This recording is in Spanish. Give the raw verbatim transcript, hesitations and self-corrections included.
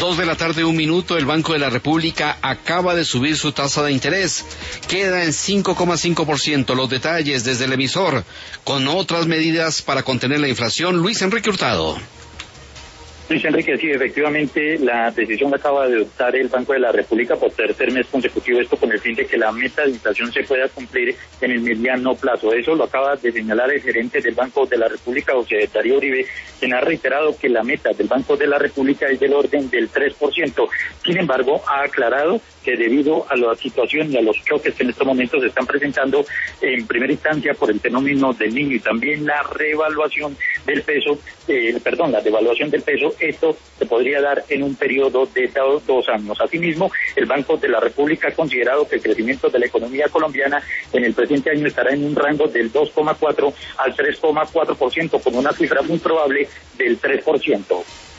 Dos de la tarde, un minuto, el Banco de la República acaba de subir su tasa de interés. Queda en cinco coma cinco por ciento. Los detalles desde el emisor, con otras medidas para contener la inflación. Luis Enrique Hurtado. Luis Enrique, sí, efectivamente la decisión la acaba de adoptar el Banco de la República por tercer mes consecutivo, esto con el fin de que la meta de inflación se pueda cumplir en el mediano plazo. Eso lo acaba de señalar el gerente del Banco de la República, José Darío Uribe, quien ha reiterado que la meta del Banco de la República es del orden del tres por ciento. Sin embargo, ha aclarado que debido a la situación y a los choques que en estos momentos se están presentando en primera instancia por el fenómeno del niño y también la revaluación del peso, eh, perdón, la devaluación del peso, esto se podría dar en un periodo de dos años. Asimismo, el Banco de la República ha considerado que el crecimiento de la economía colombiana en el presente año estará en un rango del dos coma cuatro al tres coma cuatro por ciento, con una cifra muy probable del tres por ciento.